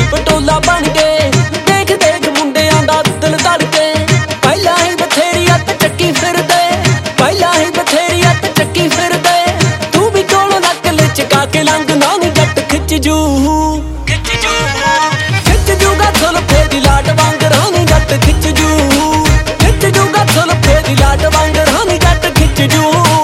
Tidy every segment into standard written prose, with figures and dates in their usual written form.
पटोला बन गए देख देख मुंडियां दा दिल धड़के पहला ही बथेरी अत चक्की फिरदे पहला ही बथेरी अत चक्की फिरदे तू भी कोलों नक लचका के लंघ ना नी जट खिच जूगा सुल्फे दी लाट वांग रानी जट खिच जूगा सुल्फे दी लाट वांग रानी जट खिच जू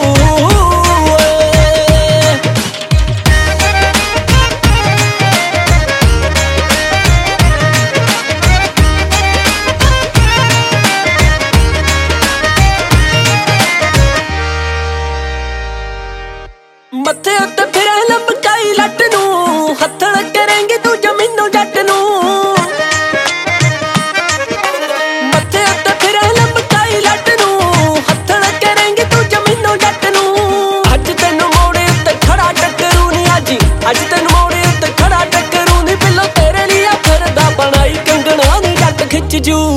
मत्थे उत्ते फिरे लंबकाई लट नूं हत्थड़ करेंगी तू जमीनों जट नूं मत्थे उत्ते फिरे लंबकाई लट नूं हत्थड़ करेंगी तू जमीनों जट नूं अज तैनूं मोड़े उत्ते खड़ा टकरू नी अज तैनूं मोड़े उत्ते खड़ा टकरू नी पिल्लो तेरे लिए फिरदा बनाई कंगना नी जट खिच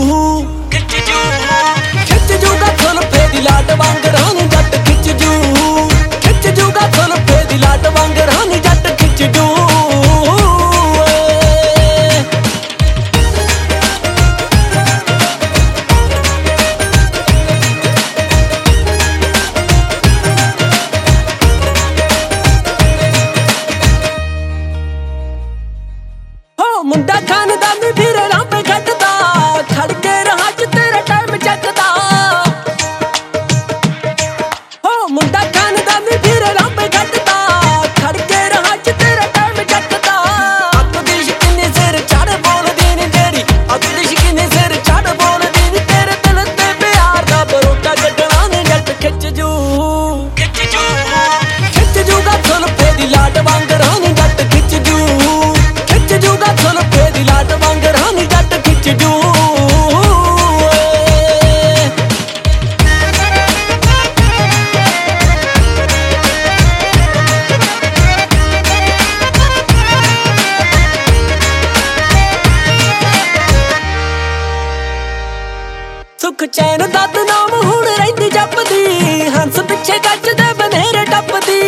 जूगा सुल्फे दी लाट वांग रानी जट खिच जूगा सुल्फे दी लाट वांग रानी जट खिच जू हो मुंडा खानदानी फिर रांपे घटदा खड़के रहा च तेरा टाइम चकदा हो मुंडा खानदानी फिर रांपे घटदा खड़के रहा च तेरा टाइम चकदा अत दी शकीनी सिर चढ़ बोलदी नी तेरी अत दी शकीनी सिर चढ़ बोलदी नी तेरे दिल ते प्यार दा बरोटा कड्डना नी जट खिच जूगा सुल्फे दी लाट वांग रानी जट खिच जूगा सुल्फे दी लाट वांग रानी जट खिच जू सुख चैन दत नाम हुण रहिंदी जपदी हंस पिछे गज दे बनेरे टपदी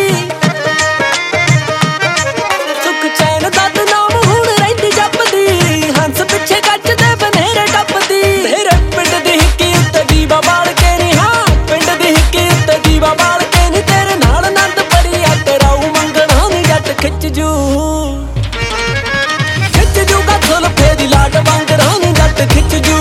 सुख चैन दत नाम हुण रहिंदी जपदी हंस पिछे गज दे बनेरे टपदी तेरे पिंड दी हिक्की उत्ते दीवा बाल के नी हाँ पिंड दी हिक्की उत्ते दीवा बाल के नी तेरे नाल नंद पड़ी कराऊ मंगना नी जट खिच जूगा सुल्फे दी लाट वांग रानी जट खिच जू